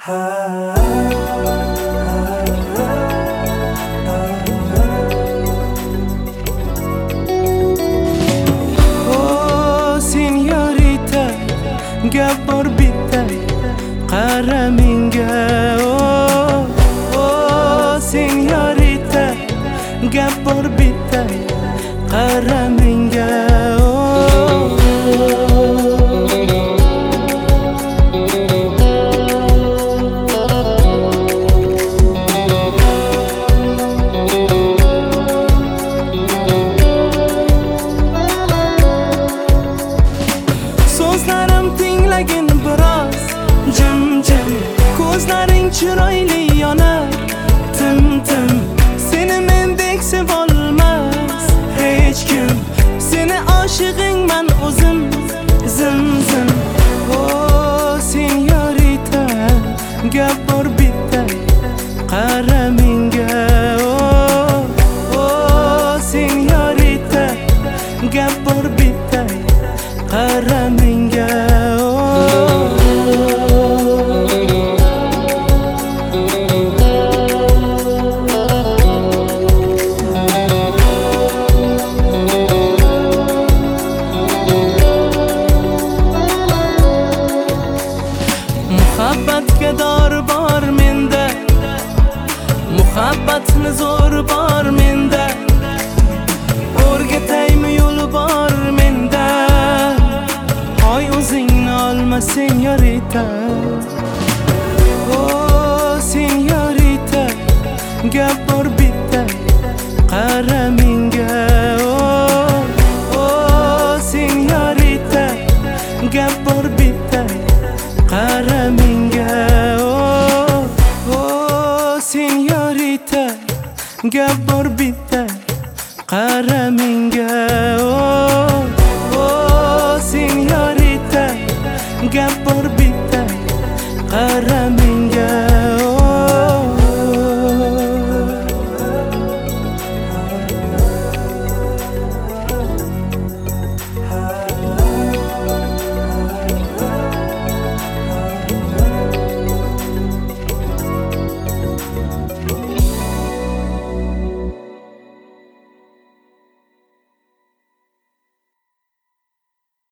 Oh señorita, gap bor bitta, qara menga. Oh señorita, gap bor bitta, qara menga. So'zlarim tinglagin biroz jim-jim, ko'zlaring chiroyli yonar tim-tim. Seni mendek sevolmas hech kim, seni oshig'ingman o'zim zim-zim. Oh señorita, gap bor bitta, qara menga. Oh señorita, gap bor bitta, qara menga. Muhabbatga dor bor menda, muhabbatni zo'r bor menda, o'rgataymi yo'l bor menda. Hoy o'zingni olma señorita. Oh señorita, gap bor bitta, qara menga. Oh señorita, gap bor bitta, qara menga. Oh señorita, gap bor bitta, qara menga. Oh señorita, gap